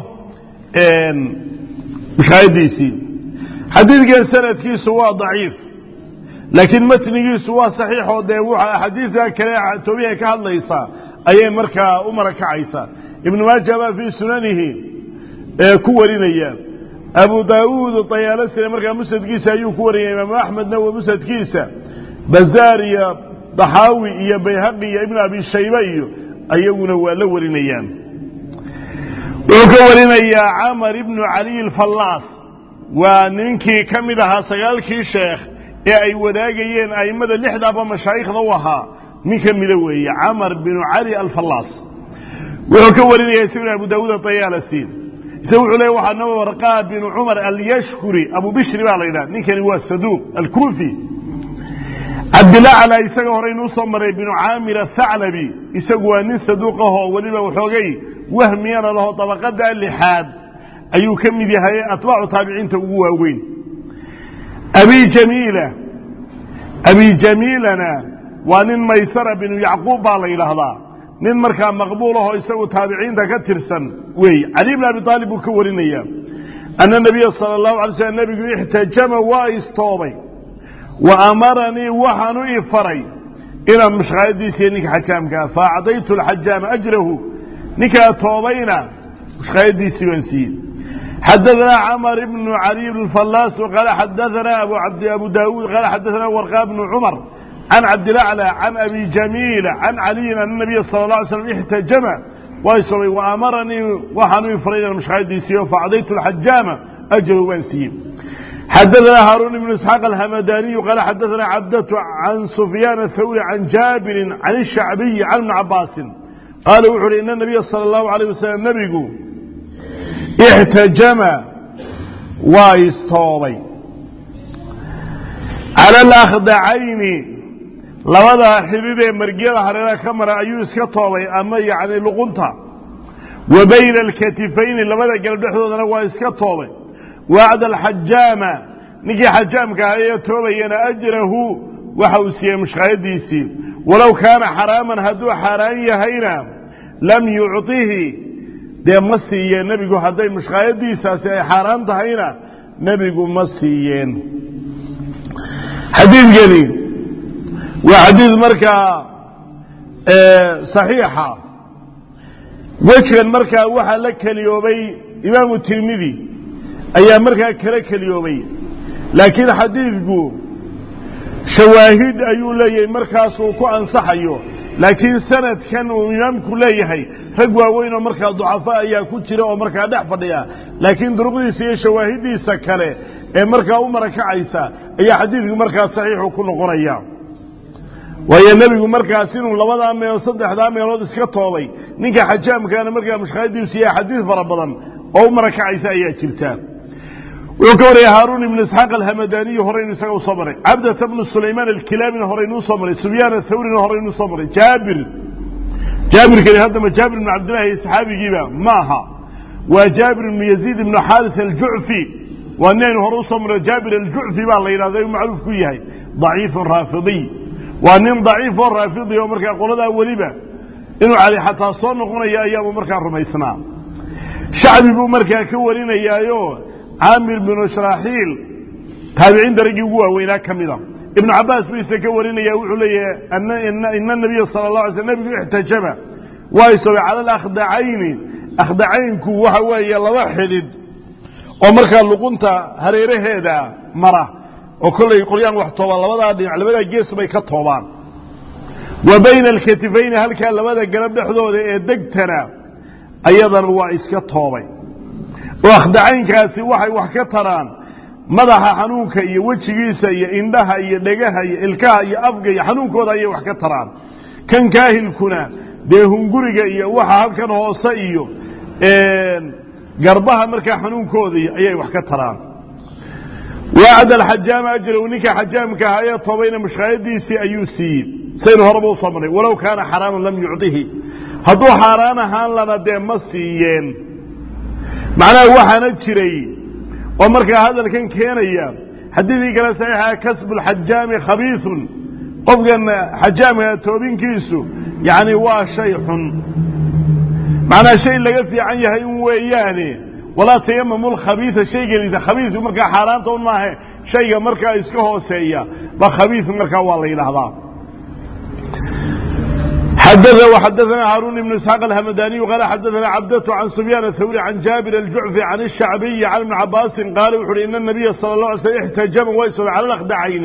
mushqaayadiisii xadiidkan sanadkiisu waa daciif laakiin matnigiisu waa saxiixoo dee wuxa axaadiidka kale toobiyaha ka hadlaysaa ayay markaa u marakacaysaa ibnu maaja baa fii sunanihi ku warinaya abu daawuud dayaalasina markaa musnadkiisa ayuu ku warinaya imaamu axmedna waa musnadkiisa bazaar iyo daxaawi iyo bayhaqi iyo ibnu abi shayba iyo ayaguna waa la warinayaan wuxuu ka warinayaa camar ibnu caliy alfallaas waa ninkii ka mid ahaa sagaalkii sheekh ee ay wadaagayeen a'immada lixdaaba mashaayikhda u ahaa nin ka mida weeye camar binu cali alfallaas wuxuu ka warinaya isaguna abu daawuud adayaalasi isaga wuxuu leeya waxaa noo warqaa binu cumar alyashkuri abu bishri baa la yidhaha ninkani waa saduuq alkuufi cabdilacla isaga horeynu usoo maray binu caamir athaclabi isagu waa nin saduuq ahoo weliba waxoogay wahmiyana laho dabaqada lixaad ayuu ka mid yahay atbaacu taabiciinta ugu waaweyn abi jamiila abi jamiilana waa nin maysara binu yacquub baa la yidhaahdaa nin markaa maqbuul ahoo isagu taabiciinta ka tirsan weeye cali bn abi aalib buu ka warinaya ana nabiya sala allahu alay slam nebigu ixtajama waa istoobay wa amaranii waxaanu ii faray inaan mushqaayadiisiiyo ninka xajaamkaa faacdaytu alxajaama ajrahu ninkaa toobayna mushqaayadiisii baan siiyey xadaثna cmr bn caliي bn fallaas qaala xadaثna abu daawuud qaala xadaثna warqa bnu cumar can cabdilaclى can abi jamiila can caliyin ana nabiya sala اla alay slam ixtajama waa isoobay waamaranii waxaanu ii faray inaan mushqaayadiisiiyo faacdaytu alxajaama ajrahu baan siiyey xadaثna haaruun ibnu isxaaq alhamadaniyu qaala xadaثna cabdatu can sufyaan athawri can jaabirin can الshacbiyi can ibni cabaasin قال وحر إن النبي صلى الله عليه وسلم نبيه احتجم وايستوبي على الأخدعين لوضع حبيبه مرقية حريرا كاميرا أيو اسكتوبي أما يعني لغنطة وبين الكتفين لوضع قلب حدودنا واسكتوبي وعد الحجامة نجي حجام كهية توبي أنا أجره وحوسيه مش غايديسي ولو كان حراما هدو حرانية هينا لم يعطيه ده مسيين نبيقو هدي مش غايديسا سي حرام هينا نبيقو مسيين حديث جليل وحديث مركة اه صحيحة وجه المركة وحا لك اليومي إمام الترمذي أيام مركة كلك اليومي لكن حديثكو شواهد أيو لي مركز وكو أنصحيو لكن سند كانوا إمامكو ليهي رقوا وينو مركز ضعفاء أيا كتيرا ومركز دحفظيا لكن درقدي سي شواهدي سكالي مركز أمرك عيسى أي حديث مركز صحيح وكل قرية وهي النبي مركز سنو لوضع ما يصدح دام يرود اسكتوبي نيكا حجام كان مركز مش خايدي وسيا حديث فربضا أو مركز عيسى أيا تلتان وكوري هارون بن إسحاق الهمداني هرين سقوا صبري عبدة بن سليمان الكلابي هرين صبري سفيان الثوري هرين صبري جابر جابر كان هذا ما جابر بن عبد الله الصحابي جيبه ماها وجابر بن يزيد بن حارث الجعفي وانين هرين صبري جابر الجعفي بالله إلى ذي معروف فيه ضعيف رافضي وانين ضعيف رافضي ومركا قول هذا وليبه إنه علي حتى صار قلنا يا أيام ومركا رميسنا شعبي بمركا كورين يا يو عامر بن شراحيل تابعين درجي هو وينا كمذا ابن عباس بيسك ورينا يا وحلي ان ان ان النبي صلى الله عليه وسلم احتجب وايسوي على الاخدعين اخدعينك waxa weeye laba xidid oo marka luqunta hareeraheeda mara oo kulay qoryaan wax tooba labada dhinac labada gees bay ka toobaan wa bayna al-katifayn halka labada galab dhexdooda ee degtana ayadan waa iska toobay واخدعين كاسي waxay wax ka taraan madaxa xanuunka iyo wajigiisa iyo indhaha iyo dhagaha iyo ilkaha iyo afga iyo xanuunkooda ay wax ka taraan kan kaahilkuna de hunguriga iyo waxa halkan hoose iyo een garbaha marka xanuunkooda ay wax ka taraan وعد الحجام اجر ونك حجامك هيا طوبين مشاهديسي ايوسي سين هربو صبري ولو كان حراما لم يعطيه هدو حرانا هان لنا de masiyeen معناه وحنا جري ومركا هذا كان كينيا حديثي كلا صحيح كسب الحجام خبيث قفنا حجام توبين كيسو يعني وا شيء معناه شيء لقى في عن يهي وياني ولا تيمم الخبيث شيء اللي خبيث مركا حرام تقول ما هي شيء مركا اسكو هوسيا بخبيث مركا والله يلحظا حدثنا وحدثنا هارون بن إسحاق الهمداني وقال حدثنا عبدته عن سفيان الثوري عن جابر الجعفي عن الشعبي عن ابن عباس قال وحر إن النبي صلى الله عليه وسلم احتجم ويسوي على الأخدعين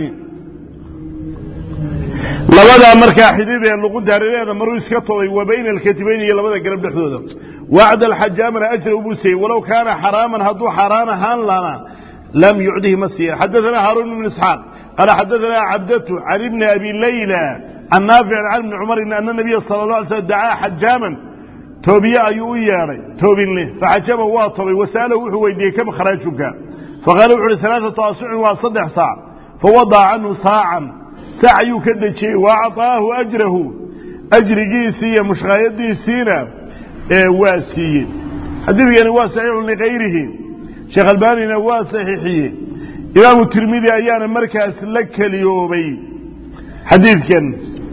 لبدا مركا حديبه اللقود هريرينا مروا يسكتوا وبين الكتبين لبدا قرب الحدود وعد الحجام أجر أبوسي ولو كان حراما هدو حرانا هان لنا لم يعده مسيح حدثنا هارون بن إسحاق قال حدثنا عبدته عن ابن أبي ليلى النافع عن ابن عمر إن النبي صلى الله عليه وسلم دعا حجاما توبيا أيوياري توبين له فحجبه واطبي وسأله وحو يديه كم خراجك فقال وحو ثلاثة أصع وصدح صاع فوضع عنه صاعا ساع يكد شيء وأعطاه أجره أجر جيسي مش غايدي سينا إيه واسي حديث يعني واسعي لغيره شيخ الباني واسعي إمام الترمذي أيانا مركز لك اليومي حديث كان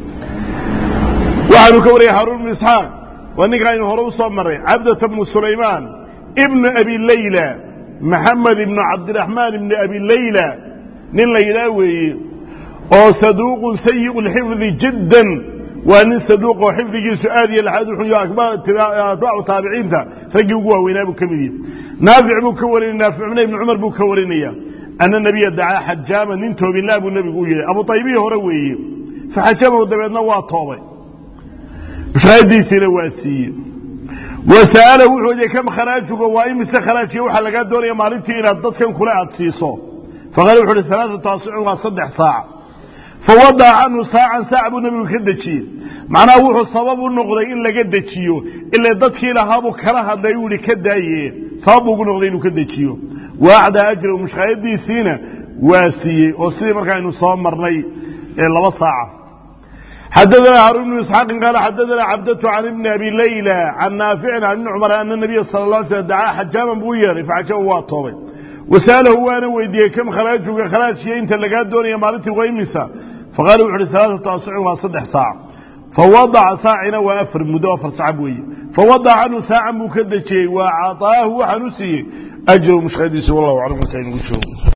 وعن كوري هارون بن إسحاق وأنك عين هرو صمري عبدة بن سليمان ابن أبي الليلى محمد بن عبد الرحمن بن أبي الليلى من ليلاوي أو صدوق سيء الحفظ جدا وأن صدوق وحفظ سؤالي الحديث يا أكبر أتباع تابعين ذا فجوا وينابو كمدي نافع بكورين نافع من ابن عمر بكورينية أن النبي دعا حجاما ننتهى بالله أبو النبي يقول أبو طيبي هروي فحجامه دبيتنا واطوبي فهدي سنواسي وسأله وحوجه كم خراجك وإمس خراجك وحا لقى دوري مالتي إلى الضد كم كلا عدسيصو فقال وحوجه ثلاثة تاسع وصدح ساعة فوضع عنه ساعة ساعة النبي كدجي معناه هو سبب النقضي إلا كدجيو إلا ضدك لهابو كراها دايولي كدايه سبب النقضي إنه كدجيو وعد أجر ومش خايدي سينا واسي وسي مركا إنه صام مرني إلا بساعة حدثنا هارون بن إسحاق قال حدثنا عبدته عن ابن أبي ليلى عن نافع عن عمر أن النبي صلى الله عليه وسلم دعا حجاما بوير فعجوا طوبي وسأله وانا ويديه كم خراج وخراج شيء انت اللي قاعد دوني مالتي وغيمسا فقالوا على ثلاثة أصع وصدح ساعة فوضع ساعنا وأفر مدوفر سعبوي فوضع عنه ساعة مكدشي وعطاه وحنسي أجر مش خديس والله أعلم كاين وشو